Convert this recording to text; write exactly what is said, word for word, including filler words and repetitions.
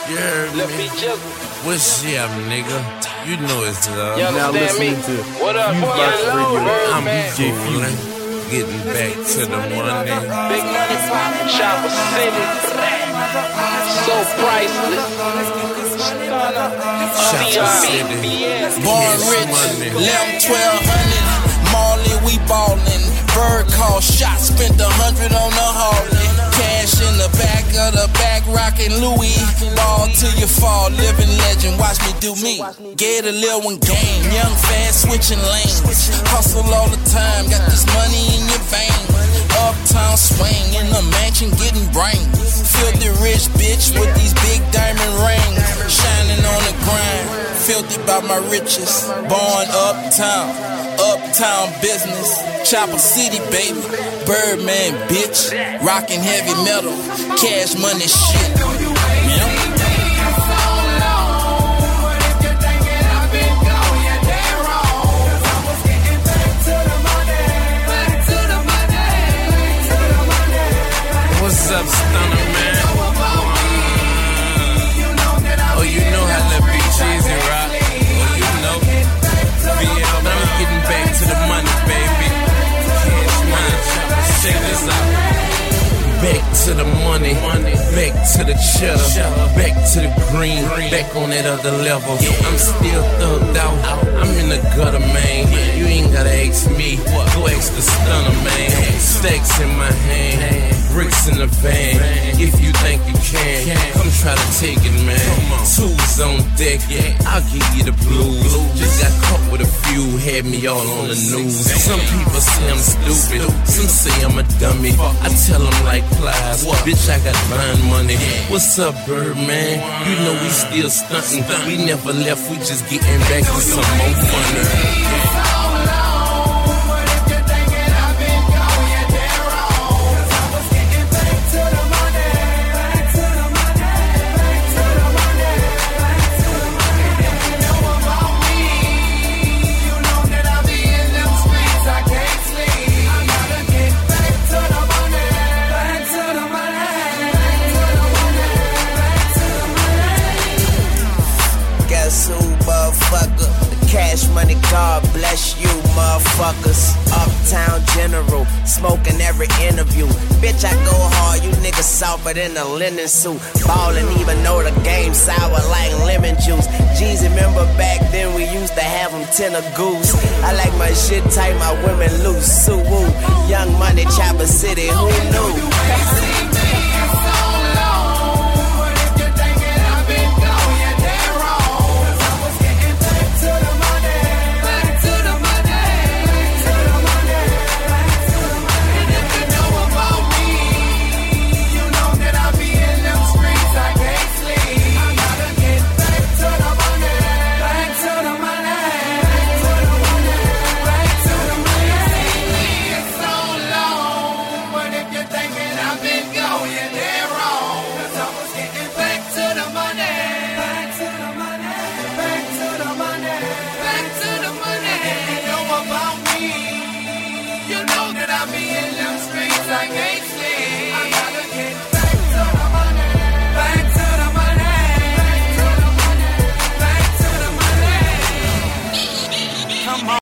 You heard me? What's up, nigga? You know it's love. You Now understand listen me? to What up, Fuse Box Radio. I'm man? B J Fuse. Getting back to the money. Big money, Chopper City. So priceless. Chopper City. Born rich, limb twelve hundred. Marley, we ballin'. Bird call shots, spent a hundred on the Harley. Cash in the back of the back, rockin' Louis. Ball till you fall, living legend, watch me do me. Get a little one game, young fast switching lanes. Hustle all the time, got this money in your veins. Uptown swing in the mansion, getting brains. Filthy rich bitch with these big diamond rings. Shining on the grind, filthy by my riches. Born uptown, uptown business. Chopper City, baby. Birdman, bitch. Rockin' heavy metal. Cash money shit. Yeah. What's up, stunner man? Oh, you know how that be cheesy, rock. Oh, you know. B L, but I'm getting back to the money, baby. Cash money, check this out. Back to the money, back to the cheddar, back to the green, back on that other level. I'm still thugged out, I'm in the gutter, man. You ain't gotta ask me, go ask the stunner, man. Stacks in my hand, bricks in the van. If you think you can, come try to take it, man. Tools on deck, I'll give you the blues. Just got caught with a few, had me all on the news. Some people say I'm stupid, some say I'm a dummy. I tell them like flies, bitch, I got blind money. What's up, Birdman? You know we still stunting. We never left, we just getting back to some more money. Cash money, God bless you, motherfuckers. Uptown General, smoking every interview. Bitch, I go hard, you niggas softer than a linen suit. Ballin' even though the game sour like lemon juice. Jeezy, remember back then we used to have them ten a goose. I like my shit tight, my women loose. So woo, Young Money, Chopper City, who knew? You know that I be in them streets, I can't